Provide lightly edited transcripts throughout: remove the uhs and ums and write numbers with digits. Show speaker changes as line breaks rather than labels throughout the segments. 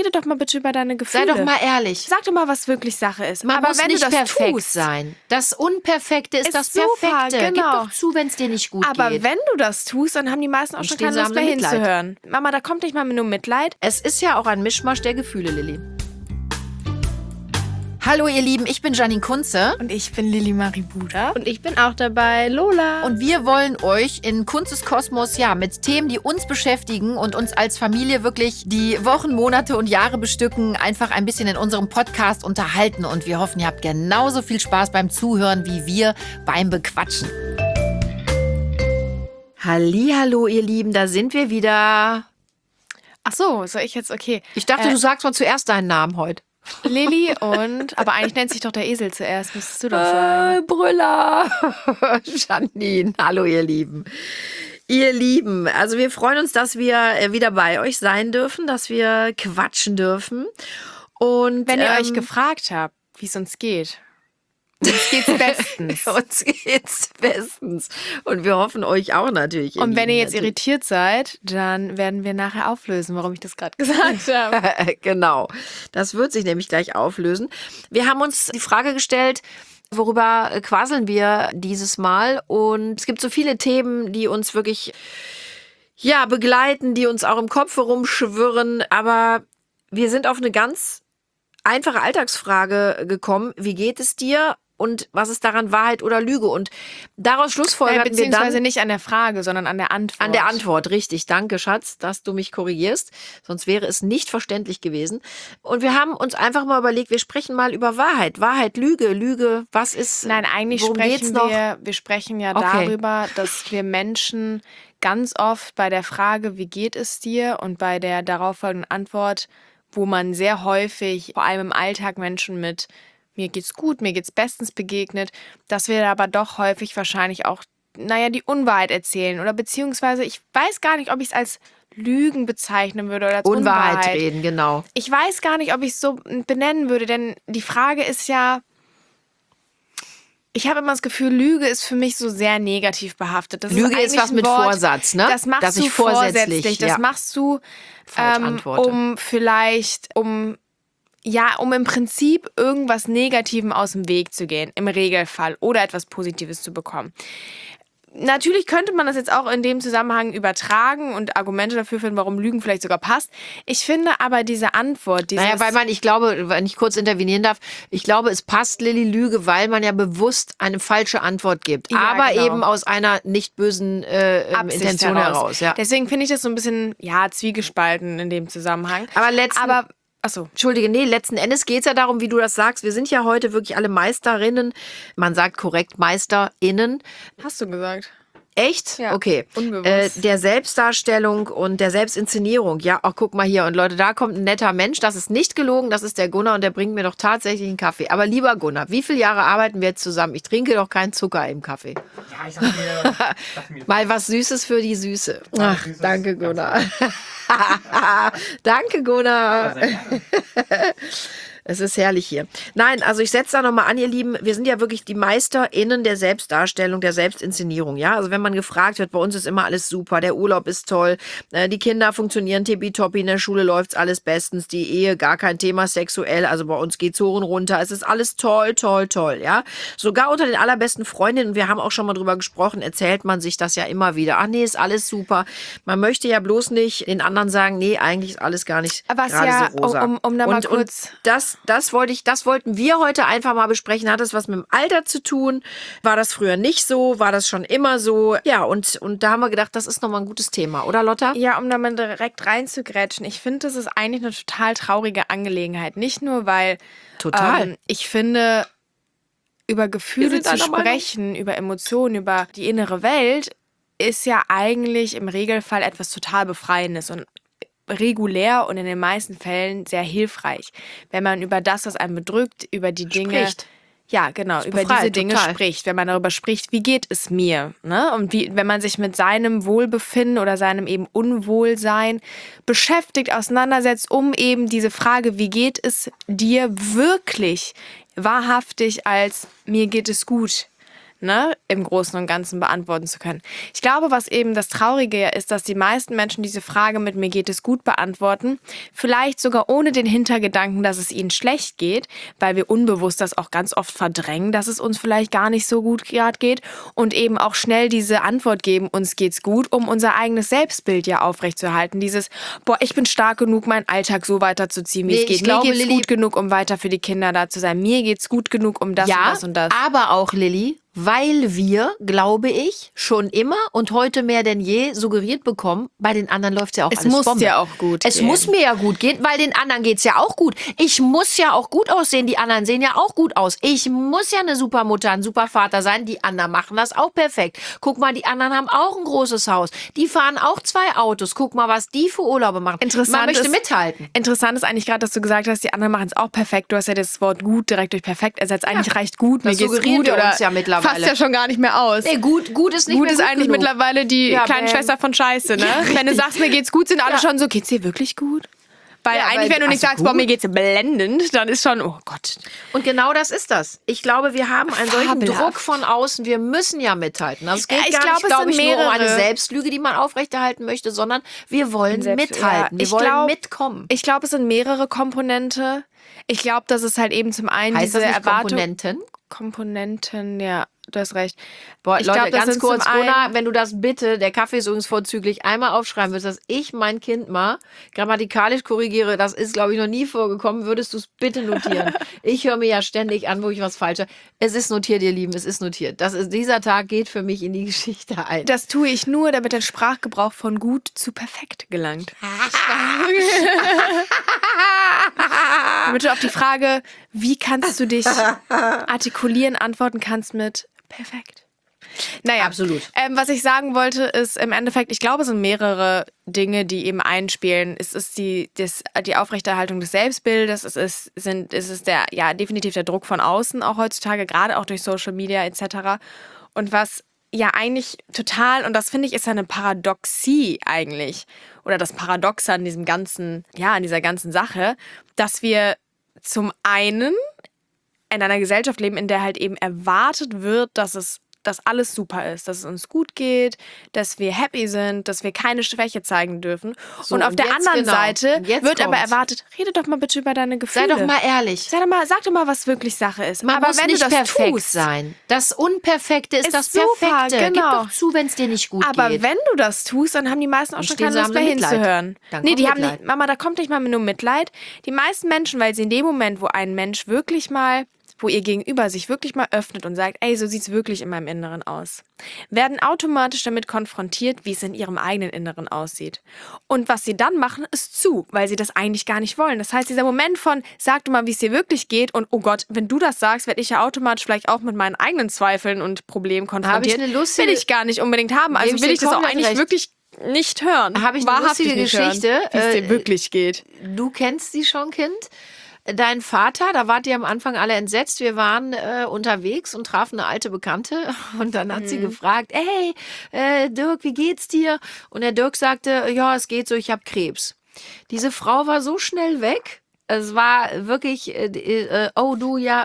rede doch mal bitte über deine Gefühle.
Sei doch mal ehrlich.
Sag doch mal, was wirklich Sache ist.
Man
aber
muss
wenn
nicht
du das
perfekt
tust,
sein. Das Unperfekte ist das
super,
Perfekte.
genau.
Gib doch zu, wenn es dir nicht gut
aber
geht.
wenn du das tust, dann haben die meisten auch schon
stehen
keine
sie,
Lust
haben
mehr
sie Mitleid.
hinzuhören. Mama, da kommt nicht mal nur Mitleid.
Es ist ja auch ein Mischmasch der Gefühle, Lilly. Hallo ihr Lieben, ich bin Janine Kunze.
Und ich bin Lilly Marie Buda.
Und ich bin auch dabei, Lola.
Und wir wollen euch in Kunzes Kosmos mit Themen, die uns beschäftigen und uns als Familie wirklich die Wochen, Monate und Jahre bestücken, einfach ein bisschen in unserem Podcast unterhalten. Und wir hoffen, ihr habt genauso viel Spaß beim Zuhören wie wir beim Bequatschen. Hallihallo ihr Lieben, da sind wir wieder.
Ach so, soll ich jetzt, okay.
Ich dachte, du sagst mal zuerst deinen Namen heute.
Lilly und, aber eigentlich nennt sich doch der Esel zuerst, müsstest du doch sagen.
Brüller. Janine, hallo ihr Lieben. Ihr Lieben, also wir freuen uns, dass wir wieder bei euch sein dürfen, dass wir quatschen dürfen. Und
Wenn ihr euch gefragt habt, wie es uns geht. Uns geht's bestens.
Uns geht's bestens. Und wir hoffen euch auch natürlich.
Und wenn ihr jetzt irritiert seid, dann werden wir nachher auflösen, warum ich das gerade gesagt habe.
Genau. Das wird sich nämlich gleich auflösen. Wir haben uns die Frage gestellt, worüber quasseln wir dieses Mal? Und es gibt so viele Themen, die uns wirklich begleiten, die uns auch im Kopf herumschwirren. Aber wir sind auf eine ganz einfache Alltagsfrage gekommen. Wie geht es dir? Und was ist daran Wahrheit oder Lüge? Und daraus schlussfolgerten wir dann...
Beziehungsweise nicht an der Frage, sondern an der Antwort.
An der Antwort, richtig. Danke, Schatz, dass du mich korrigierst. Sonst wäre es nicht verständlich gewesen. Und wir haben uns einfach mal überlegt, wir sprechen mal über Wahrheit. Wahrheit, Lüge, Lüge, was ist...
Nein, eigentlich sprechen wir sprechen ja darüber, dass wir Menschen ganz oft bei der Frage, wie geht es dir? Und bei der darauffolgenden Antwort, wo man sehr häufig, vor allem im Alltag, Menschen mit mir geht's gut, mir geht's bestens begegnet, dass wir aber doch häufig wahrscheinlich auch, die Unwahrheit erzählen oder beziehungsweise, ich weiß gar nicht, ob ich es als Lügen bezeichnen würde oder als Unwahrheit
reden, genau.
Ich weiß gar nicht, ob ich es so benennen würde, denn die Frage ist ja, ich habe immer das Gefühl, Lüge ist für mich so sehr negativ behaftet. Das
Lüge ist was mit Vorsatz, ne?
Das machst du vorsätzlich. Das machst du, um im Prinzip irgendwas Negativem aus dem Weg zu gehen, im Regelfall, oder etwas Positives zu bekommen. Natürlich könnte man das jetzt auch in dem Zusammenhang übertragen und Argumente dafür finden, warum Lügen vielleicht sogar passt. Ich finde aber diese Antwort,
ich glaube, wenn ich kurz intervenieren darf, ich glaube, es passt, Lilly, Lüge, weil man ja bewusst eine falsche Antwort gibt. Ja, aber genau. Eben aus einer nicht bösen Intention heraus. Ja.
Deswegen finde ich das so ein bisschen, zwiegespalten in dem Zusammenhang.
Achso, Entschuldige, letzten Endes geht es ja darum, wie du das sagst. Wir sind ja heute wirklich alle Meisterinnen. Man sagt korrekt MeisterInnen.
Hast du gesagt?
Echt?
Ja,
okay.
Unbewusst.
Der Selbstdarstellung und der Selbstinszenierung. Ja, guck mal hier. Und Leute, da kommt ein netter Mensch. Das ist nicht gelogen. Das ist der Gunnar und der bringt mir doch tatsächlich einen Kaffee. Aber lieber Gunnar, wie viele Jahre arbeiten wir jetzt zusammen? Ich trinke doch keinen Zucker im Kaffee.
Ja, ich dachte mir
mal was Süßes für die Süße. Ach, danke, Gunnar. Danke, Gunnar. Es ist herrlich hier. Nein, also ich setze da nochmal an, ihr Lieben, wir sind ja wirklich die MeisterInnen der Selbstdarstellung, der Selbstinszenierung, ja. Also wenn man gefragt wird, bei uns ist immer alles super, der Urlaub ist toll, die Kinder funktionieren tippitoppi, in der Schule läuft's alles bestens, die Ehe, gar kein Thema sexuell, also bei uns geht's hoch und runter, es ist alles toll, toll, toll, ja. Sogar unter den allerbesten Freundinnen, wir haben auch schon mal drüber gesprochen, erzählt man sich das ja immer wieder. Ach nee, ist alles super. Man möchte ja bloß nicht den anderen sagen, nee, eigentlich ist alles gar nicht gerade so rosa.
Um da mal kurz...
Das wollten wir heute einfach mal besprechen. Hat das was mit dem Alter zu tun? War das früher nicht so? War das schon immer so? Ja, und da haben wir gedacht, das ist nochmal ein gutes Thema, oder Lotta?
Ja, um da mal direkt reinzugrätschen. Ich finde, das ist eigentlich eine total traurige Angelegenheit. Nicht nur, weil ich finde, über Gefühle zu sprechen, über Emotionen, über die innere Welt, ist ja eigentlich im Regelfall etwas total Befreiendes und regulär und in den meisten Fällen sehr hilfreich, wenn man über das, was einen bedrückt, über die Dinge
spricht.
Ja, genau, über diese Dinge spricht, wenn man darüber spricht, wie geht es mir, ne? Und wenn man sich mit seinem Wohlbefinden oder seinem eben Unwohlsein beschäftigt, auseinandersetzt, um eben diese Frage, wie geht es dir wirklich wahrhaftig als mir geht es gut, ne, im Großen und Ganzen beantworten zu können. Ich glaube, was eben das Traurige ist, dass die meisten Menschen diese Frage mit mir geht es gut beantworten, vielleicht sogar ohne den Hintergedanken, dass es ihnen schlecht geht, weil wir unbewusst das auch ganz oft verdrängen, dass es uns vielleicht gar nicht so gut gerade geht und eben auch schnell diese Antwort geben, uns geht's gut, um unser eigenes Selbstbild ja aufrechtzuerhalten. Dieses, boah, ich bin stark genug, meinen Alltag so weiterzuziehen, wie es geht. Mir geht's gut genug, um weiter für die Kinder da zu sein. Mir geht's gut genug, um das und das und das.
Aber auch, Lilly, weil wir, glaube ich, schon immer und heute mehr denn je suggeriert bekommen, bei den anderen läuft es ja auch alles Bombe.
Es muss dir auch gut gehen.
Es muss mir ja gut gehen, weil den anderen geht es ja auch gut. Ich muss ja auch gut aussehen, die anderen sehen ja auch gut aus. Ich muss ja eine super Mutter, ein super Vater sein, die anderen machen das auch perfekt. Guck mal, die anderen haben auch ein großes Haus. Die fahren auch 2 Autos. Guck mal, was die für Urlaube machen. Man möchte mithalten.
Interessant ist eigentlich gerade, dass du gesagt hast, die anderen machen es auch perfekt. Du hast ja das Wort gut direkt durch perfekt ersetzt. Eigentlich reicht gut, mir geht's gut.
Oder uns ja mittlerweile.
Fasst ja schon gar nicht mehr aus.
Nee, gut ist nicht
gut
mehr
ist
gut
eigentlich
genug.
mittlerweile die kleine Schwester von Scheiße, ne?
Ja,
wenn du sagst, mir geht's gut, sind alle schon so, geht's dir wirklich gut? Weil eigentlich, wenn du nicht sagst, boah, mir geht's blendend, dann ist schon, oh Gott.
Und genau das ist das. Ich glaube, wir haben einen solchen
Fabelhaft.
Druck von außen, wir müssen ja mithalten. Also es geht
ich
gar
glaube,
nicht, glaube ich, nur um eine
mehrere.
Selbstlüge, die man aufrechterhalten möchte, sondern wir wollen mithalten, wir wollen mitkommen.
Ich glaube, es sind mehrere Komponente. Ich glaube, dass es halt eben zum einen
Heißt
diese
das nicht
Erwartung...
Komponenten?
Ja, du hast recht.
Boah,
Ich
Leute,
glaub, das
ganz
sind
kurz,
zum einen-
Gunnar, wenn du das bitte, der Kaffee ist übrigens vorzüglich, einmal aufschreiben würdest, dass ich mein Kind mal grammatikalisch korrigiere, das ist, glaube ich, noch nie vorgekommen, würdest du es bitte notieren. Ich höre mir ja ständig an, wo ich was falsch habe. Es ist notiert, ihr Lieben, es ist notiert. Dieser Tag geht für mich in die Geschichte ein.
Das tue ich nur, damit der Sprachgebrauch von gut zu perfekt gelangt. Damit du auf die Frage, wie kannst du dich artikulieren, antworten kannst mit perfekt. Naja,
Absolut.
Was ich sagen wollte, ist im Endeffekt, ich glaube, es sind mehrere Dinge, die eben einspielen. Es ist die Aufrechterhaltung des Selbstbildes, es ist definitiv der Druck von außen, auch heutzutage, gerade auch durch Social Media etc. Und was ja eigentlich total, und das finde ich, ist ja eine Paradoxie eigentlich, oder das Paradoxe an diesem ganzen, an dieser ganzen Sache, dass wir zum einen in einer Gesellschaft leben, in der halt eben erwartet wird, dass alles super ist, dass es uns gut geht, dass wir happy sind, dass wir keine Schwäche zeigen dürfen.
So,
und auf der anderen Seite wird aber
kommt's.
erwartet, rede doch mal bitte über deine Gefühle.
Sei doch mal ehrlich.
Sag doch mal, was wirklich Sache ist.
Man
aber
muss
wenn
nicht
du das
perfekt
tust,
sein. Das Unperfekte ist das
super,
Perfekte.
genau.
Gib doch zu, wenn es dir nicht gut
aber
geht.
wenn du das tust, dann haben die meisten auch schon
stehen
keine
sie,
Lust
haben
mehr
Mitleid.
hinzuhören.
Dann
Nee,
kommt
die haben
Mitleid.
nicht, Mama, da kommt nicht mal nur Mitleid. Die meisten Menschen, weil sie in dem Moment, wo ein Mensch wirklich mal, wo ihr Gegenüber sich wirklich mal öffnet und sagt, ey, so sieht's wirklich in meinem Inneren aus, werden automatisch damit konfrontiert, wie es in ihrem eigenen Inneren aussieht. Und was sie dann machen, ist zu, weil sie das eigentlich gar nicht wollen. Das heißt, dieser Moment von, sag du mal, wie es dir wirklich geht und oh Gott, wenn du das sagst, werde ich ja automatisch vielleicht auch mit meinen eigenen Zweifeln und Problemen konfrontiert.
Habe ich eine lustige-
will ich gar nicht unbedingt haben. Also
Gebe ich
will
dir
ich das auch
komplett
eigentlich
recht.
wirklich nicht hören.
Habe ich eine
Wahrhaftig
lustige
nicht hören,
Geschichte,
wie es dir wirklich geht.
Du kennst sie schon, Kind. Dein Vater, da wart ihr am Anfang alle entsetzt. Wir waren unterwegs und trafen eine alte Bekannte. Und dann hat sie gefragt, hey, Dirk, wie geht's dir? Und der Dirk sagte, ja, es geht so, ich habe Krebs. Diese Frau war so schnell weg. Es war wirklich, oh du, ja,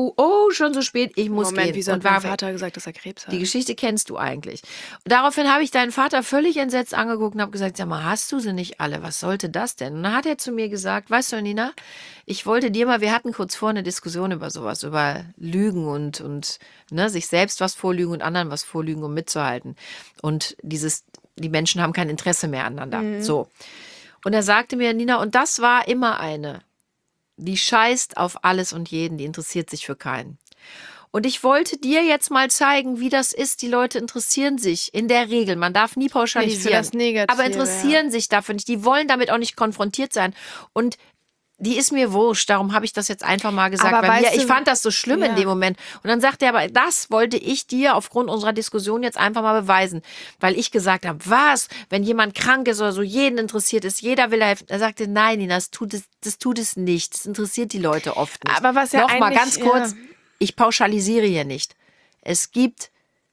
schon so spät, ich muss
Moment,
gehen.
wieso hat
Und war
mein
weg.
Vater gesagt, dass er Krebs hat?
Die Geschichte kennst du eigentlich. Und daraufhin habe ich deinen Vater völlig entsetzt angeguckt und habe gesagt, sag mal, hast du sie nicht alle? Was sollte das denn? Und dann hat er zu mir gesagt, weißt du, Nina, ich wollte dir mal, wir hatten kurz vor eine Diskussion über sowas, über Lügen und ne, sich selbst was vorlügen und anderen was vorlügen, um mitzuhalten. Und die Menschen haben kein Interesse mehr aneinander. So. Und er sagte mir, Nina, und das war immer eine, die scheißt auf alles und jeden, die interessiert sich für keinen. Und ich wollte dir jetzt mal zeigen, wie das ist. Die Leute interessieren sich in der Regel. Man darf nie pauschalisieren.
Nicht für das Negative,
aber interessieren sich dafür nicht. Die wollen damit auch nicht konfrontiert sein. Und die ist mir wurscht. Darum habe ich das jetzt einfach mal gesagt.
Aber
Bei mir,
weißt du-
ich fand das so schlimm in dem Moment. Und dann sagte er, aber das wollte ich dir aufgrund unserer Diskussion jetzt einfach mal beweisen. Weil ich gesagt habe, was, wenn jemand krank ist oder so, jeden interessiert ist, jeder will helfen. Er sagte, nein, Nina, das tut es nicht. Das interessiert die Leute oft nicht.
Aber was ja
Nochmal
eigentlich-
ganz kurz,
ja.
ich pauschalisiere hier nicht. Es gibt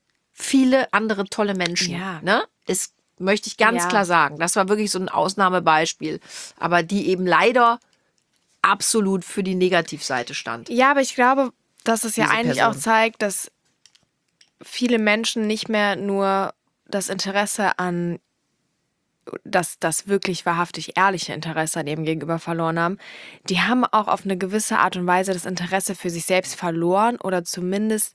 viele andere tolle Menschen.
Ja.
Ne? Das möchte ich ganz
Ja.
klar sagen. Das war wirklich so ein Ausnahmebeispiel. Aber die eben leider absolut für die Negativseite stand.
Ja, aber ich glaube, dass es ja
Diese
eigentlich
Person.
auch zeigt, dass viele Menschen nicht mehr nur das Interesse an das wirklich wahrhaftig ehrliche Interesse an ihrem Gegenüber verloren haben, die haben auch auf eine gewisse Art und Weise das Interesse für sich selbst verloren oder zumindest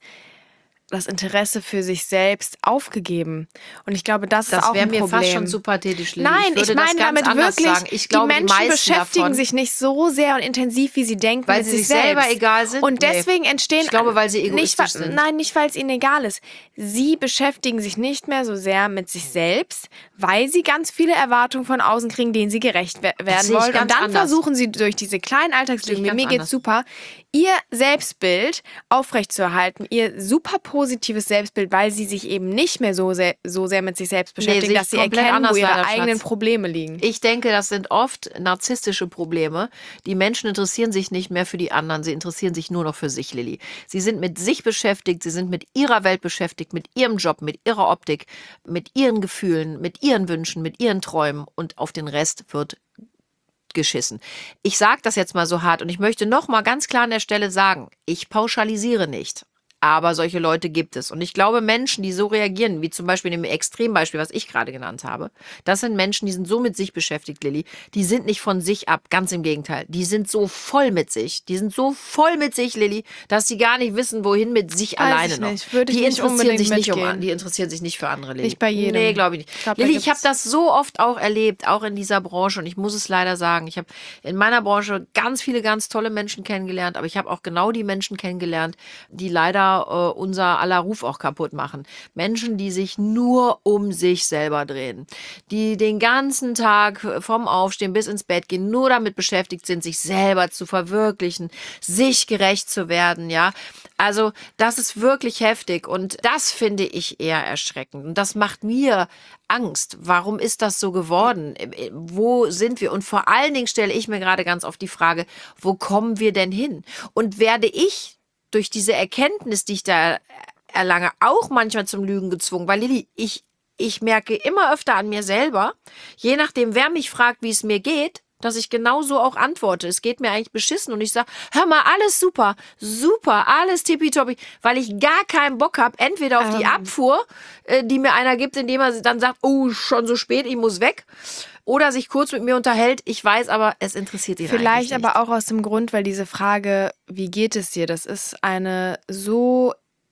das Interesse für sich selbst aufgegeben. Und ich glaube, das ist auch ein Problem.
Das wäre mir fast schon zu pathetisch, Lilly.
Nein, ich meine damit wirklich,
ich glaube,
die Menschen beschäftigen sich nicht so sehr und intensiv, wie sie denken,
weil
mit
sie
sich
sich selber
selbst.
egal sind.
Und deswegen entstehen...
Ich glaube, weil sie egoistisch sind.
Nein, nicht, weil es ihnen egal ist. Sie beschäftigen sich nicht mehr so sehr mit sich selbst, weil sie ganz viele Erwartungen von außen kriegen, denen sie gerecht werden wollen. Und dann versuchen sie durch diese kleinen Alltagslügen, mir geht's super, ihr Selbstbild aufrechtzuerhalten, ihr super positives Selbstbild, weil sie sich eben nicht mehr so sehr mit sich selbst beschäftigen, dass sie erkennen, wo ihre eigenen Probleme liegen.
Ich denke, das sind oft narzisstische Probleme. Die Menschen interessieren sich nicht mehr für die anderen, sie interessieren sich nur noch für sich, Lilly. Sie sind mit sich beschäftigt, sie sind mit ihrer Welt beschäftigt, mit ihrem Job, mit ihrer Optik, mit ihren Gefühlen, mit ihren Wünschen, mit ihren Träumen und auf den Rest wird geschissen. Ich sage das jetzt mal so hart und ich möchte noch mal ganz klar an der Stelle sagen, ich pauschalisiere nicht. Aber solche Leute gibt es. Und ich glaube, Menschen, die so reagieren, wie zum Beispiel in dem Extrembeispiel, was ich gerade genannt habe, das sind Menschen, die sind so mit sich beschäftigt, Lilly. Die sind nicht von sich ab, ganz im Gegenteil. Die sind so voll mit sich. Die sind so voll mit sich, Lilly, dass sie gar nicht wissen, wohin mit sich alleine noch.
Die interessieren sich nicht
die interessieren sich nicht für andere, Lilly.
Nicht bei jedem.
Nee, glaube ich nicht. Lilly, ich habe das so oft auch erlebt, auch in dieser Branche. Und ich muss es leider sagen, ich habe in meiner Branche ganz viele, ganz tolle Menschen kennengelernt. Aber ich habe auch genau die Menschen kennengelernt, die leider unser aller Ruf auch kaputt machen. Menschen, die sich nur um sich selber drehen. Die den ganzen Tag vom Aufstehen bis ins Bett gehen, nur damit beschäftigt sind, sich selber zu verwirklichen, sich gerecht zu werden, ja. Also, das ist wirklich heftig und das finde ich eher erschreckend. Und das macht mir Angst. Warum ist das so geworden? Wo sind wir? Und vor allen Dingen stelle ich mir gerade ganz oft die Frage, wo kommen wir denn hin? Und werde ich durch diese Erkenntnis, die ich da erlange, auch manchmal zum Lügen gezwungen. Weil, Lilly, ich merke immer öfter an mir selber, je nachdem, wer mich fragt, wie es mir geht, dass ich genauso auch antworte. Es geht mir eigentlich beschissen. Und ich sage, hör mal, alles super, super, alles tippitoppi, weil ich gar keinen Bock habe, entweder auf die Abfuhr, die mir einer gibt, indem er dann sagt, oh, schon so spät, ich muss weg. Oder sich kurz mit mir unterhält. Ich weiß aber, es interessiert ihn
vielleicht
eigentlich nicht.
Aber auch aus dem Grund, weil diese Frage, wie geht es dir, das ist eine so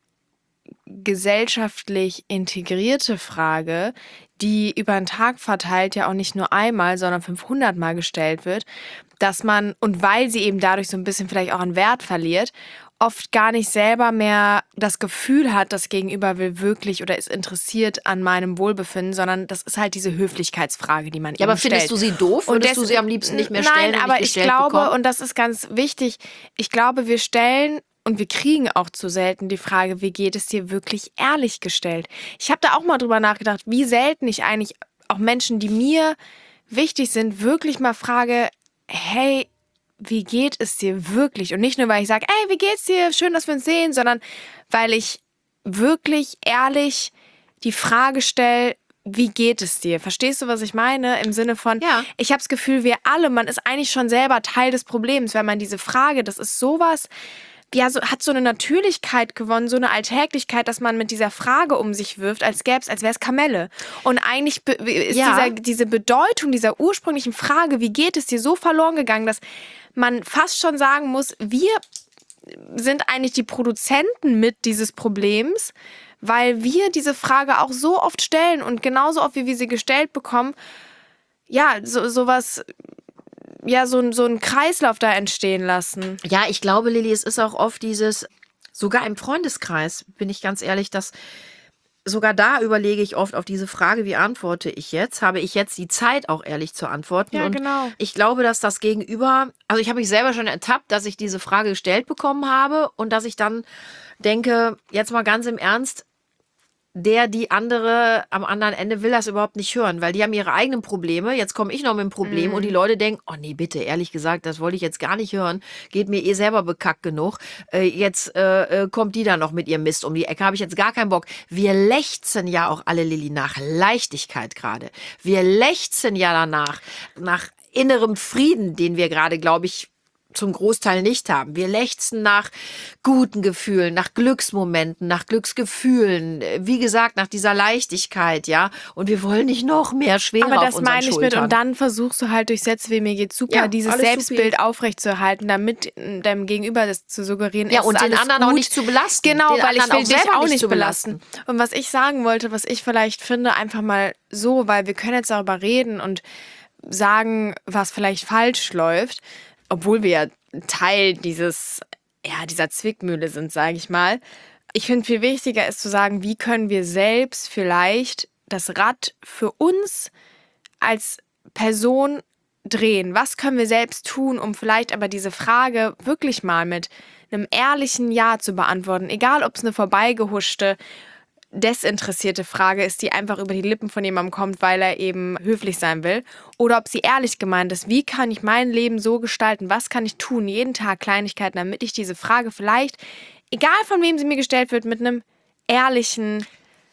gesellschaftlich integrierte Frage, die über den Tag verteilt ja auch nicht nur einmal, sondern 500 Mal gestellt wird, dass man, und weil sie eben dadurch so ein bisschen vielleicht auch an Wert verliert, oft gar nicht selber mehr das Gefühl hat, das Gegenüber will wirklich oder ist interessiert an meinem Wohlbefinden, sondern das ist halt diese Höflichkeitsfrage, die man eben stellt.
Aber findest du sie doof? Würdest du sie am liebsten nicht mehr stellen?
Nein, aber ich glaube, und das ist ganz wichtig, ich glaube, wir stellen und wir kriegen auch zu selten die Frage, wie geht es dir, wirklich ehrlich gestellt. Ich habe da auch mal drüber nachgedacht, wie selten ich eigentlich auch Menschen, die mir wichtig sind, wirklich mal frage, hey, wie geht es dir wirklich? Und nicht nur, weil ich sage, ey, wie geht's dir? Schön, dass wir uns sehen, sondern weil ich wirklich ehrlich die Frage stelle, wie geht es dir? Verstehst du, was ich meine? Im Sinne von,
ja.
Ich habe das Gefühl, wir alle, man ist eigentlich schon selber Teil des Problems, wenn man diese Frage, das ist sowas, ja, hat so eine Natürlichkeit gewonnen, so eine Alltäglichkeit, dass man mit dieser Frage um sich wirft, als wäre es Kamelle. Und eigentlich ist diese Bedeutung dieser ursprünglichen Frage, wie geht es dir, so verloren gegangen, dass man fast schon sagen muss, wir sind eigentlich die Produzenten mit dieses Problems, weil wir diese Frage auch so oft stellen und genauso oft, wie wir sie gestellt bekommen, ja, sowas... Ja, so einen Kreislauf da entstehen lassen.
Ja, ich glaube, Lilly, es ist auch oft dieses, sogar im Freundeskreis, bin ich ganz ehrlich, dass sogar da überlege ich oft auf diese Frage, wie antworte ich jetzt? Habe ich jetzt die Zeit, auch ehrlich zu antworten?
Ja,
und
genau.
Ich glaube, dass das Gegenüber, also ich habe mich selber schon ertappt, dass ich diese Frage gestellt bekommen habe und dass ich dann denke, jetzt mal ganz im Ernst, die andere am anderen Ende will das überhaupt nicht hören, weil die haben ihre eigenen Probleme. Jetzt komme ich noch mit dem Problem und die Leute denken, oh nee, bitte, ehrlich gesagt, das wollte ich jetzt gar nicht hören. Geht mir selber bekackt genug. Jetzt kommt die da noch mit ihrem Mist um die Ecke. Habe ich jetzt gar keinen Bock. Wir lechzen ja auch alle, Lilly, nach Leichtigkeit gerade. Wir lechzen ja danach, nach innerem Frieden, den wir gerade, glaube ich, zum Großteil nicht haben. Wir lechzen nach guten Gefühlen, nach Glücksmomenten, nach Glücksgefühlen, wie gesagt, nach dieser Leichtigkeit, ja. Und wir wollen nicht noch mehr Schwere
aber
auf
das
unseren
meine ich
Schultern.
mit, und dann versuchst du halt durch Sätze wie mir geht's super,
Ja,
dieses
alles
Selbstbild
supi.
aufrechtzuerhalten, damit deinem Gegenüber das zu suggerieren,
Ja,
es
und
ist
den
alles
anderen
gut.
auch nicht zu belasten.
Genau,
Den
weil ich
anderen
will
auch
dich
selber
auch
nicht
nicht
zu
belasten. Und was ich sagen wollte, was ich vielleicht finde, einfach mal so, weil wir können jetzt darüber reden und sagen, was vielleicht falsch läuft, obwohl wir ja Teil dieser Zwickmühle sind, sage ich mal. Ich finde, viel wichtiger ist zu sagen, wie können wir selbst vielleicht das Rad für uns als Person drehen? Was können wir selbst tun, um vielleicht aber diese Frage wirklich mal mit einem ehrlichen Ja zu beantworten? Egal, ob es eine vorbeigehuschte, desinteressierte Frage ist, die einfach über die Lippen von jemandem kommt, weil er eben höflich sein will, oder ob sie ehrlich gemeint ist. Wie kann ich mein Leben so gestalten? Was kann ich tun? Jeden Tag Kleinigkeiten, damit ich diese Frage vielleicht, egal von wem sie mir gestellt wird, mit einem ehrlichen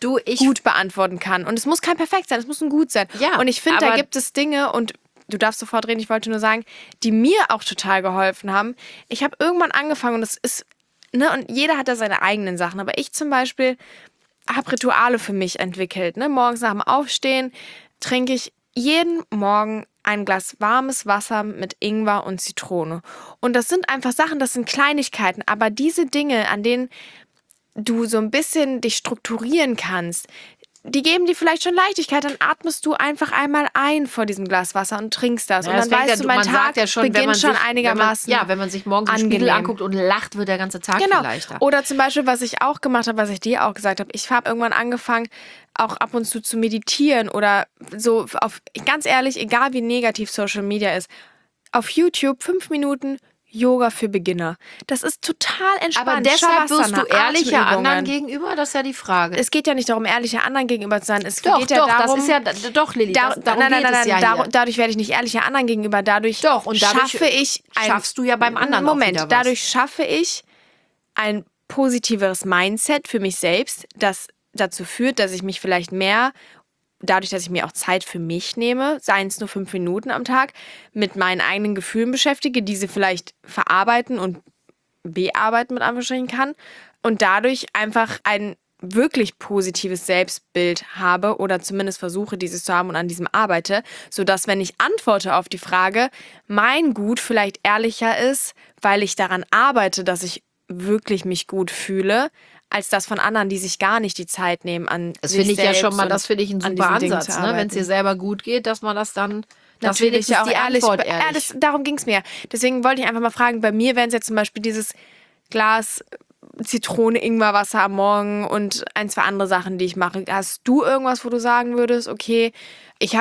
gut beantworten kann. Und es muss kein perfekt sein, es muss ein gut sein.
Ja,
und ich finde, da
aber
gibt es Dinge, und du darfst sofort reden, ich wollte nur sagen, die mir auch total geholfen haben. Ich habe irgendwann angefangen, und das ist, ne, und jeder hat da seine eigenen Sachen, aber ich zum Beispiel habe Rituale für mich entwickelt. Ne? Morgens nach dem Aufstehen trinke ich jeden Morgen ein Glas warmes Wasser mit Ingwer und Zitrone. Und das sind einfach Sachen, das sind Kleinigkeiten, aber diese Dinge, an denen du so ein bisschen dich strukturieren kannst, die geben dir vielleicht schon Leichtigkeit, dann atmest du einfach einmal ein vor diesem Glas Wasser und trinkst das.
Ja,
und dann weißt du, mein Tag beginnt schon einigermaßen
wenn man sich morgens im Spiegel anguckt und lacht, wird der ganze Tag viel leichter.
Oder zum Beispiel, was ich auch gemacht habe, was ich dir auch gesagt habe, ich habe irgendwann angefangen, auch ab und zu meditieren oder so, ganz ehrlich, egal wie negativ Social Media ist, auf YouTube 5 Minuten Yoga für Beginner. Das ist total entspannt.
Aber deshalb wirst du ehrlicher
Atemübungen.
anderen gegenüber? Das ist ja die Frage.
Es geht ja nicht darum, ehrlicher anderen gegenüber zu sein. Es
Doch,
geht ja darum,
das ist ja, doch, Lilly, darum geht es ja hier.
Dadurch werde ich nicht ehrlicher anderen gegenüber. Dadurch
schaffst du ja beim anderen auch wieder was.
Dadurch schaffe ich ein positiveres Mindset für mich selbst, das dazu führt, dass ich mich vielleicht mehr, dadurch, dass ich mir auch Zeit für mich nehme, seien es nur 5 Minuten am Tag, mit meinen eigenen Gefühlen beschäftige, diese vielleicht verarbeiten und bearbeiten mit Anführungsstrichen kann und dadurch einfach ein wirklich positives Selbstbild habe oder zumindest versuche, dieses zu haben und an diesem arbeite, sodass, wenn ich antworte auf die Frage, mein Gut vielleicht ehrlicher ist, weil ich daran arbeite, dass ich wirklich mich gut fühle, als das von anderen, die sich gar nicht die Zeit nehmen an
das
sich
finde ich ja
selbst
schon mal,
und
das finde ich ein
an
super
diesen Dingen
Ansatz,
zu
ne? Wenn es
arbeiten.
dir selber gut geht, dass man das dann, das
Natürlich
wenigstens
ja auch
die
ehrlich.
Antwort ehrlich.
Darum ging es mir. Deswegen wollte ich einfach mal fragen, bei mir wären es jetzt zum Beispiel dieses Glas Zitrone, Ingwerwasser am Morgen und 1, 2 andere Sachen, die ich mache. Hast du irgendwas, wo du sagen würdest, okay, ich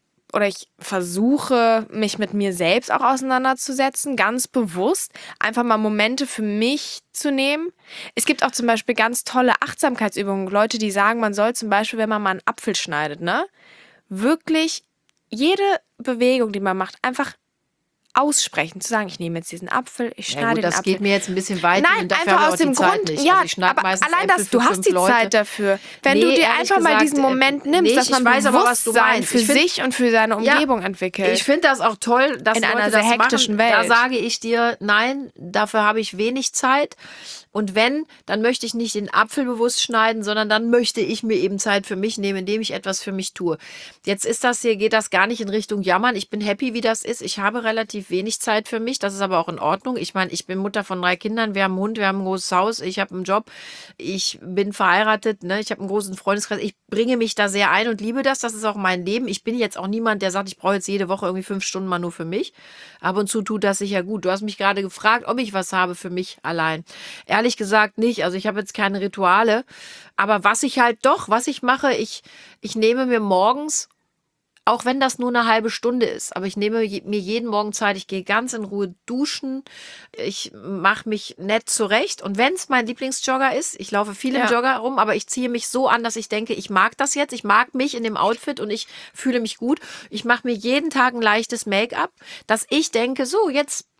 versuche, mich mit mir selbst auch auseinanderzusetzen, ganz bewusst, einfach mal Momente für mich zu nehmen. Es gibt auch zum Beispiel ganz tolle Achtsamkeitsübungen, Leute, die sagen, man soll zum Beispiel, wenn man mal einen Apfel schneidet, ne, wirklich jede Bewegung, die man macht, einfach aussprechen, zu sagen, ich nehme jetzt diesen Apfel, ich schneide den Apfel.
Das geht mir jetzt ein bisschen weit.
Nein, einfach aus dem Grund, ja, aber allein das, du hast die Zeit dafür. Wenn du dir einfach mal diesen Moment nimmst, dass man Bewusstsein für sich und für seine Umgebung entwickelt.
Ich finde das auch toll, dass
in
Leute
einer sehr
das
hektischen
machen.
Welt.
Da sage ich dir, nein, dafür habe ich wenig Zeit. Und wenn, dann möchte ich nicht den Apfel bewusst schneiden, sondern dann möchte ich mir eben Zeit für mich nehmen, indem ich etwas für mich tue. Jetzt geht das gar nicht in Richtung Jammern. Ich bin happy, wie das ist. Ich habe relativ wenig Zeit für mich. Das ist aber auch in Ordnung. Ich meine, ich bin Mutter von 3 Kindern. Wir haben einen Hund, wir haben ein großes Haus. Ich habe einen Job. Ich bin verheiratet. Ne? Ich habe einen großen Freundeskreis. Ich bringe mich da sehr ein und liebe das. Das ist auch mein Leben. Ich bin jetzt auch niemand, der sagt, ich brauche jetzt jede Woche irgendwie 5 Stunden mal nur für mich. Ab und zu tut das sicher gut. Du hast mich gerade gefragt, ob ich was habe für mich allein. Ehrlich gesagt nicht. Also ich habe jetzt keine Rituale. Aber was ich mache, ich nehme mir morgens, auch wenn das nur eine halbe Stunde ist, aber ich nehme mir jeden Morgen Zeit, ich gehe ganz in Ruhe duschen, ich mache mich nett zurecht und wenn es mein Lieblingsjogger ist, ich laufe viel im Jogger rum, aber ich ziehe mich so an, dass ich denke, ich mag das jetzt, ich mag mich in dem Outfit und ich fühle mich gut. Ich mache mir jeden Tag ein leichtes Make-up, dass ich denke, so jetzt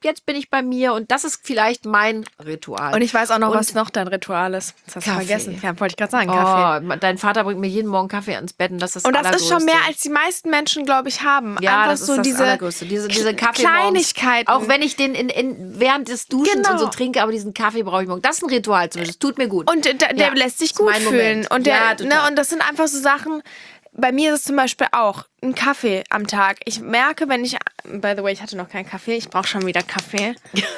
jetzt bin ich bei mir und das ist vielleicht mein Ritual.
Und ich weiß auch noch,
Und
was noch dein Ritual ist. Das hast du
Kaffee.
vergessen. Ja, wollte ich gerade sagen, Kaffee.
Oh, dein Vater bringt mir jeden Morgen Kaffee ans Bett und das ist
Und das ist
Allergrößte.
schon mehr, als die meisten Menschen, glaube ich, haben.
Ja,
einfach
das ist
so
das
diese
Allergrößte. Diese Kaffee
Kleinigkeiten.
morgens. Auch wenn ich den während des Duschens
Genau.
und so trinke, aber diesen Kaffee brauche ich morgen. Das ist ein Ritual zumindest. Das tut mir gut.
Und der lässt sich gut
mein
fühlen.
Moment.
Und,
Ja, total.
und das sind einfach so Sachen. Bei mir ist es zum Beispiel auch ein Kaffee am Tag. Ich merke, wenn ich, by the way, ich hatte noch keinen Kaffee, ich brauche schon wieder Kaffee.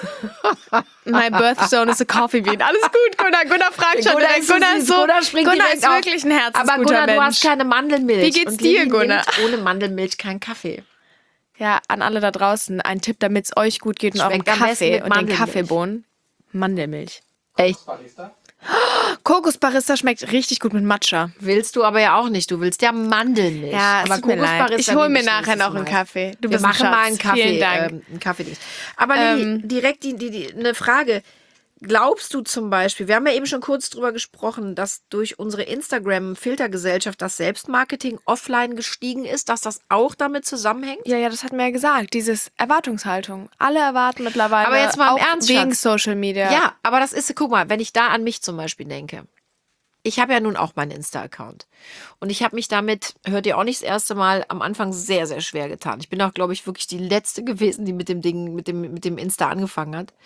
My birthstone is a coffee bean. Alles gut, Gunnar fragt schon direkt. Gunnar ist wirklich ein herzensguter
Aber Gunnar,
Mensch.
du hast keine Mandelmilch.
Wie geht's
und
dir,
Lilly
Gunnar?
nimmt ohne Mandelmilch keinen Kaffee.
Ja, an alle da draußen ein Tipp, damit es euch gut geht und eurem
Schmeckt am besten
Kaffee
mit
und den
Mandelmilch.
Kaffeebohnen. Mandelmilch.
Echt?
Barista?
Kokosbarista schmeckt richtig gut mit Matcha.
Willst du aber ja auch nicht. Du willst ja Mandelmilch.
Ja, es
aber
tut mir leid.
Kokosbarista
Ich hole mir
nehme
nachher
nächstes
noch einen
Mal.
Kaffee. Du
Wir
bist ein
machen mal einen
Schatz.
Kaffee.
Vielen Dank.
Einen Kaffee. Aber Lilly, direkt eine Frage. Glaubst du zum Beispiel, wir haben ja eben schon kurz drüber gesprochen, dass durch unsere Instagram-Filtergesellschaft das Selbstmarketing offline gestiegen ist, dass das auch damit zusammenhängt?
Ja, das hat mir ja gesagt. Dieses Erwartungshaltung. Alle erwarten mittlerweile
Aber jetzt mal im
auch
Ernst,
wegen
Schatz.
Social Media.
Ja, aber das ist, guck mal, wenn ich da an mich zum Beispiel denke. Ich habe ja nun auch meinen Insta-Account. Und ich habe mich damit, hört ihr auch nicht das erste Mal, am Anfang sehr, sehr schwer getan. Ich bin auch, glaube ich, wirklich die Letzte gewesen, die mit dem Insta angefangen hat.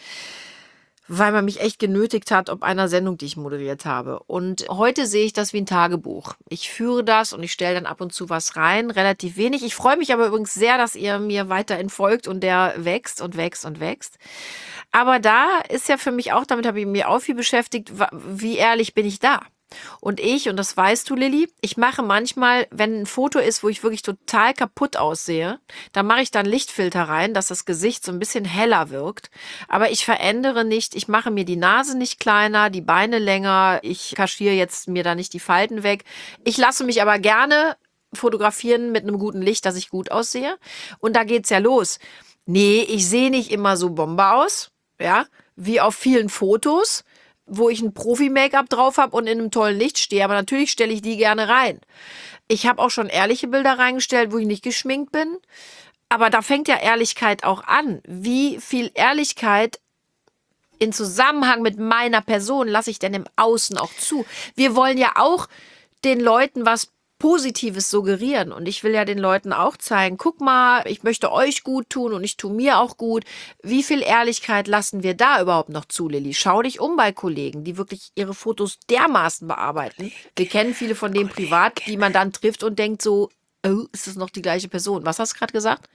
Weil man mich echt genötigt hat, ob einer Sendung, die ich moderiert habe. Und heute sehe ich das wie ein Tagebuch. Ich führe das und ich stelle dann ab und zu was rein, relativ wenig. Ich freue mich aber übrigens sehr, dass ihr mir weiterhin folgt und der wächst und wächst und wächst. Aber da ist ja für mich auch, damit habe ich mich auch viel beschäftigt, wie ehrlich bin ich da? Und das weißt du, Lilly, ich mache manchmal, wenn ein Foto ist, wo ich wirklich total kaputt aussehe, da mache ich dann Lichtfilter rein, dass das Gesicht so ein bisschen heller wirkt. Aber ich verändere nicht, ich mache mir die Nase nicht kleiner, die Beine länger, ich kaschiere jetzt mir da nicht die Falten weg. Ich lasse mich aber gerne fotografieren mit einem guten Licht, dass ich gut aussehe. Und da geht's ja los. Nee, ich sehe nicht immer so Bombe aus, ja, wie auf vielen Fotos, wo ich ein Profi-Make-up drauf habe und in einem tollen Licht stehe. Aber natürlich stelle ich die gerne rein. Ich habe auch schon ehrliche Bilder reingestellt, wo ich nicht geschminkt bin. Aber da fängt ja Ehrlichkeit auch an. Wie viel Ehrlichkeit in Zusammenhang mit meiner Person lasse ich denn im Außen auch zu? Wir wollen ja auch den Leuten was Positives suggerieren. Und ich will ja den Leuten auch zeigen, guck mal, ich möchte euch gut tun und ich tue mir auch gut. Wie viel Ehrlichkeit lassen wir da überhaupt noch zu, Lilly? Schau dich um bei Kollegen, die wirklich ihre Fotos dermaßen bearbeiten. Wir kennen viele von denen privat, die man dann trifft und denkt so, oh, ist das noch die gleiche Person? Was hast du gerade gesagt?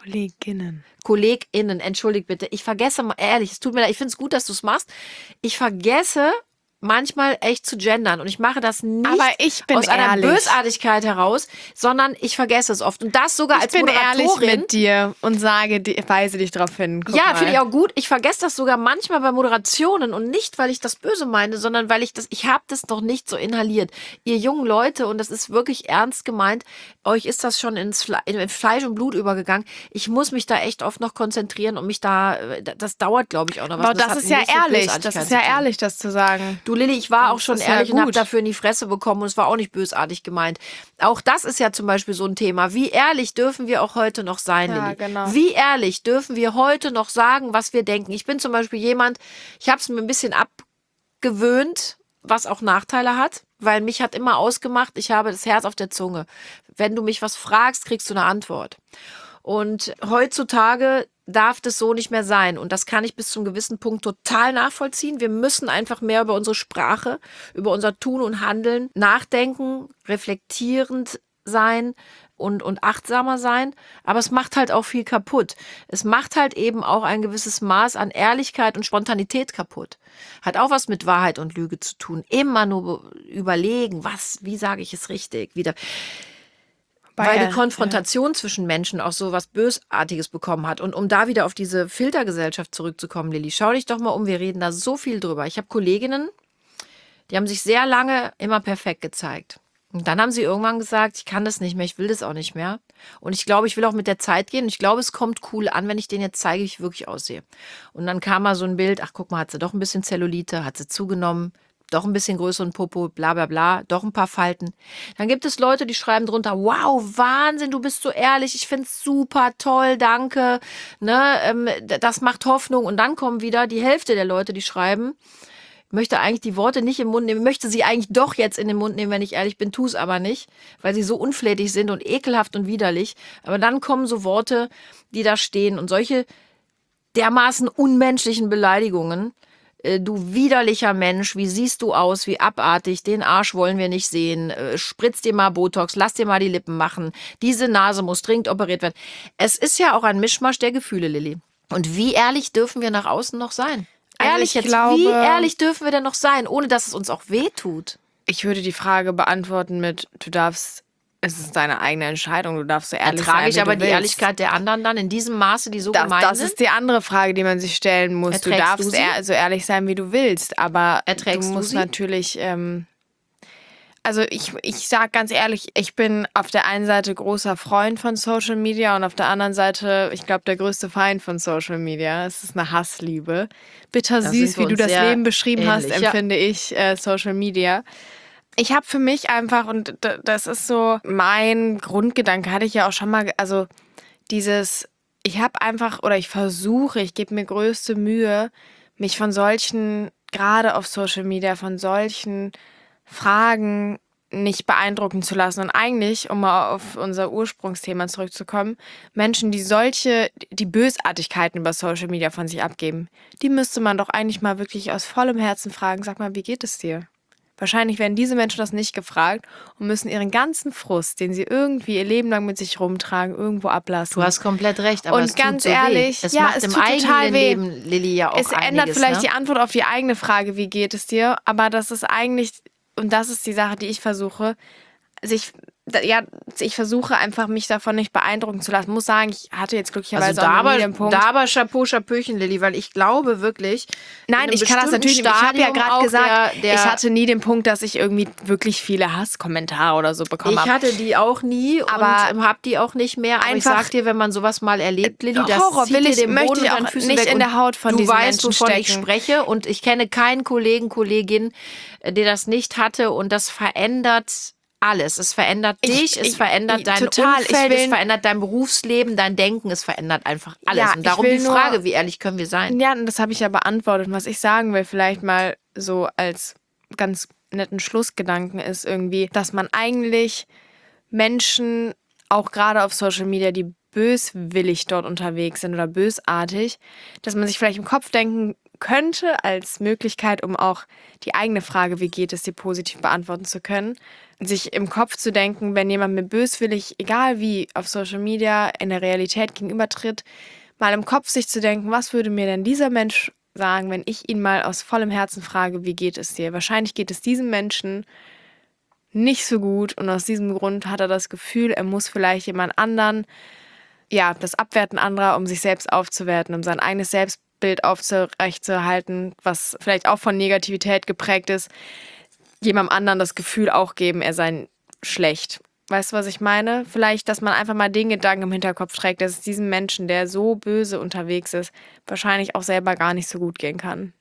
KollegInnen, entschuldigt bitte. Ich vergesse mal, ehrlich, es tut mir leid, ich finde es gut, dass du es machst. Ich vergesse manchmal echt zu gendern und ich mache das nicht
Aber ich bin
aus einer
ehrlich.
Bösartigkeit heraus, sondern ich vergesse es oft und das sogar als
Ich bin
Moderatorin.
ehrlich mit dir und weise dich darauf hin. Guck
Ja,
mal.
finde ich auch gut. Ich vergesse das sogar manchmal bei Moderationen und nicht, weil ich das böse meine, sondern weil ich habe das noch nicht so inhaliert. Ihr jungen Leute, und das ist wirklich ernst gemeint, euch ist das schon in Fleisch und Blut übergegangen. Ich muss mich da echt oft noch konzentrieren und mich das dauert, glaube ich, auch noch was.
Aber das
hat
ist ja
nichts mit
ehrlich. Das
Bösartigkeit
ist ja
zu tun.
ehrlich, das zu sagen.
Du Lilly, ich war auch schon
ist ja
ehrlich und habe
gut.
dafür in die Fresse bekommen und es war auch nicht bösartig gemeint. Auch das ist ja zum Beispiel so ein Thema. Wie ehrlich dürfen wir auch heute noch sein,
Ja,
Lilly?
genau.
Wie ehrlich dürfen wir heute noch sagen, was wir denken? Ich bin zum Beispiel jemand, ich habe es mir ein bisschen abgewöhnt, was auch Nachteile hat, weil mich hat immer ausgemacht, ich habe das Herz auf der Zunge. Wenn du mich was fragst, kriegst du eine Antwort. Und heutzutage darf das so nicht mehr sein. Und das kann ich bis zum gewissen Punkt total nachvollziehen. Wir müssen einfach mehr über unsere Sprache, über unser Tun und Handeln nachdenken, reflektierend sein und achtsamer sein. Aber es macht halt auch viel kaputt. Es macht halt eben auch ein gewisses Maß an Ehrlichkeit und Spontanität kaputt. Hat auch was mit Wahrheit und Lüge zu tun. Immer nur überlegen, wie sage ich es richtig? Weil die Konfrontation zwischen Menschen auch so was Bösartiges bekommen hat. Und um da wieder auf diese Filtergesellschaft zurückzukommen, Lilly, schau dich doch mal um, wir reden da so viel drüber. Ich habe Kolleginnen, die haben sich sehr lange immer perfekt gezeigt. Und dann haben sie irgendwann gesagt, ich kann das nicht mehr, ich will das auch nicht mehr. Und ich glaube, ich will auch mit der Zeit gehen. Und ich glaube, es kommt cool an, wenn ich denen jetzt zeige, wie ich wirklich aussehe. Und dann kam mal so ein Bild, ach guck mal, hat sie doch ein bisschen Zellulite, hat sie zugenommen. doch ein bisschen größeren Popo, bla bla bla, doch ein paar Falten. Dann gibt es Leute, die schreiben drunter, wow, Wahnsinn, du bist so ehrlich, ich find's super, toll, danke, ne, das macht Hoffnung. Und dann kommen wieder die Hälfte der Leute, die schreiben, möchte eigentlich die Worte nicht im Mund nehmen, möchte sie eigentlich doch jetzt in den Mund nehmen, wenn ich ehrlich bin, tu es aber nicht, weil sie so unflätig sind und ekelhaft und widerlich. Aber dann kommen so Worte, die da stehen und solche dermaßen unmenschlichen Beleidigungen. Du widerlicher Mensch, wie siehst du aus, wie abartig, den Arsch wollen wir nicht sehen, spritz dir mal Botox, lass dir mal die Lippen machen, diese Nase muss dringend operiert werden. Es ist ja auch ein Mischmasch der Gefühle, Lilly. Und wie ehrlich dürfen wir nach außen noch sein? Ehrlich jetzt, wie ehrlich dürfen wir denn noch sein, ohne dass es uns auch wehtut?
Ich würde die Frage beantworten mit, es ist deine eigene Entscheidung, du darfst so ehrlich sein,
Ertrage ich aber
du
die
willst.
Ehrlichkeit der anderen dann in diesem Maße, die so gemein
Das
sind?
ist die andere Frage, die man sich stellen muss.
Erträgst
Du darfst
du sie?
so ehrlich sein, wie du willst, aber
Erträgst
du
du
musst
sie?
natürlich, also ich sag ganz ehrlich, ich bin auf der einen Seite großer Freund von Social Media und auf der anderen Seite, ich glaube, der größte Feind von Social Media. Es ist eine Hassliebe. Bittersüß,
sind wir
wie du
uns
das
sehr
Leben beschrieben hast,
ähnlich, ja.
empfinde ich Social Media. Ich habe für mich einfach, und das ist so mein Grundgedanke, hatte ich ja auch schon mal, also ich habe einfach, oder ich gebe mir größte Mühe, mich von solchen, gerade auf Social Media, von solchen Fragen nicht beeindrucken zu lassen. Und eigentlich, um mal auf unser Ursprungsthema zurückzukommen, Menschen, die Bösartigkeiten über Social Media von sich abgeben, die müsste man doch eigentlich mal wirklich aus vollem Herzen fragen, sag mal, wie geht es dir? Wahrscheinlich werden diese Menschen das nicht gefragt und müssen ihren ganzen Frust, den sie irgendwie ihr Leben lang mit sich rumtragen, irgendwo ablassen.
Du hast komplett recht, aber
und
es
ganz
tut so
ehrlich,
weh. Es
ja,
macht
es
im
tut total
eigenen
weh.
Leben, Lilly, ja auch
Es ändert
einiges,
vielleicht
ne?
die Antwort auf die eigene Frage, wie geht es dir, aber das ist eigentlich, und das ist die Sache, die ich versuche, ich versuche einfach, mich davon nicht beeindrucken zu lassen. Muss sagen, ich hatte jetzt glücklicherweise auch noch nie den Punkt.
Da aber Chapeauchen, Lilly, weil ich glaube wirklich,
Nein, ich kann das natürlich nicht. Ich habe ja gerade gesagt, ich hatte nie den Punkt, dass ich irgendwie wirklich viele Hasskommentare oder so bekommen habe.
Ich hatte die auch nie
Aber
und habe die auch nicht mehr. Aber ich sag dir, wenn man sowas mal erlebt, Lilly, das
Horror
zieht dir den
möchte
Boden
ich
unter den
auch
Füßen
nicht
weg.
in
Und
der Haut von
du
diesen
weißt,
Menschen
wovon ich
stecken.
spreche. Und ich kenne keinen Kollegen, Kollegin, der das nicht hatte. Und das verändert alles. Es verändert dich, es verändert dein Umfeld, es verändert dein Berufsleben, dein Denken, es verändert einfach alles.
Ja,
und darum die Frage, wie ehrlich können wir sein?
Ja, und das habe ich ja beantwortet. Und was ich sagen will, vielleicht mal so als ganz netten Schlussgedanken ist irgendwie, dass man eigentlich Menschen, auch gerade auf Social Media, die böswillig dort unterwegs sind oder bösartig, dass man sich vielleicht im Kopf denken könnte als Möglichkeit, um auch die eigene Frage, wie geht es dir, positiv beantworten zu können, sich im Kopf zu denken, wenn jemand mir böswillig, egal wie, auf Social Media in der Realität gegenübertritt, mal im Kopf sich zu denken, was würde mir denn dieser Mensch sagen, wenn ich ihn mal aus vollem Herzen frage, wie geht es dir? Wahrscheinlich geht es diesem Menschen nicht so gut und aus diesem Grund hat er das Gefühl, er muss vielleicht jemand anderen, ja, das Abwerten anderer, um sich selbst aufzuwerten, um sein eigenes Selbstbild aufrechtzuerhalten, was vielleicht auch von Negativität geprägt ist, jemandem anderen das Gefühl auch geben, er sei schlecht. Weißt du, was ich meine? Vielleicht, dass man einfach mal den Gedanken im Hinterkopf trägt, dass es diesem Menschen, der so böse unterwegs ist, wahrscheinlich auch selber gar nicht so gut gehen kann.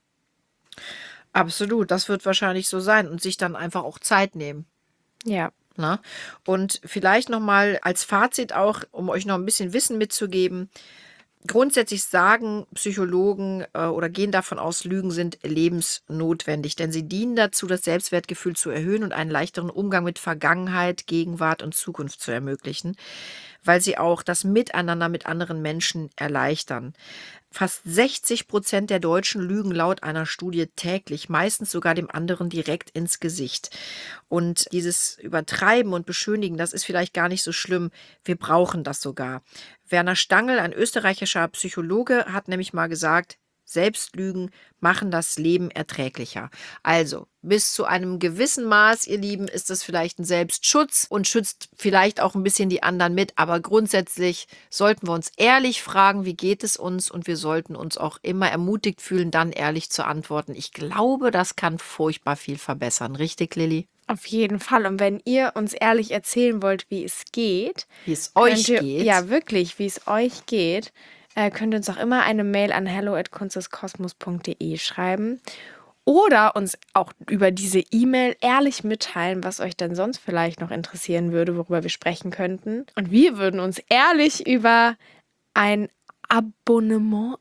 Absolut, das wird wahrscheinlich so sein und sich dann einfach auch Zeit nehmen.
Ja.
Na? Und vielleicht nochmal als Fazit auch, um euch noch ein bisschen Wissen mitzugeben. Grundsätzlich sagen Psychologen oder gehen davon aus, Lügen sind lebensnotwendig, denn sie dienen dazu, das Selbstwertgefühl zu erhöhen und einen leichteren Umgang mit Vergangenheit, Gegenwart und Zukunft zu ermöglichen, weil sie auch das Miteinander mit anderen Menschen erleichtern. Fast 60% der Deutschen lügen laut einer Studie täglich, meistens sogar dem anderen direkt ins Gesicht. Und dieses Übertreiben und Beschönigen, das ist vielleicht gar nicht so schlimm. Wir brauchen das sogar. Werner Stangl, ein österreichischer Psychologe, hat nämlich mal gesagt, Selbstlügen machen das Leben erträglicher. Also, bis zu einem gewissen Maß, ihr Lieben, ist das vielleicht ein Selbstschutz und schützt vielleicht auch ein bisschen die anderen mit. Aber grundsätzlich sollten wir uns ehrlich fragen, wie geht es uns? Und wir sollten uns auch immer ermutigt fühlen, dann ehrlich zu antworten. Ich glaube, das kann furchtbar viel verbessern. Richtig, Lilly?
Auf jeden Fall. Und wenn ihr uns ehrlich erzählen wollt, wie es geht,
wie es euch geht.
Ja, wirklich, wie es euch geht, könnt ihr uns auch immer eine Mail an hello@kunstdeskosmos.de schreiben. Oder uns auch über diese E-Mail ehrlich mitteilen, was euch denn sonst vielleicht noch interessieren würde, worüber wir sprechen könnten. Und wir würden uns ehrlich über ein Abonnement,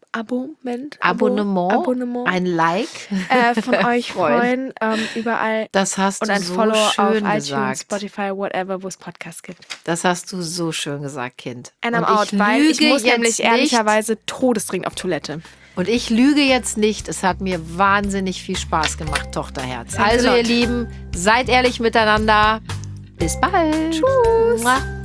ein Like
von euch freuen, überall.
Das hast
und
du
ein
so
Follow
schön
auf
gesagt.
iTunes, Spotify, whatever, wo es Podcasts gibt.
Das hast du so schön gesagt, Kind.
And I'm
Und
out, weil ich muss nämlich
nicht.
ehrlicherweise todesdringend auf Toilette.
Und ich lüge jetzt nicht. Es hat mir wahnsinnig viel Spaß gemacht, Tochterherz.
Thanks
Also
a lot.
ihr Lieben, seid ehrlich miteinander. Bis bald.
Tschüss.
Mua.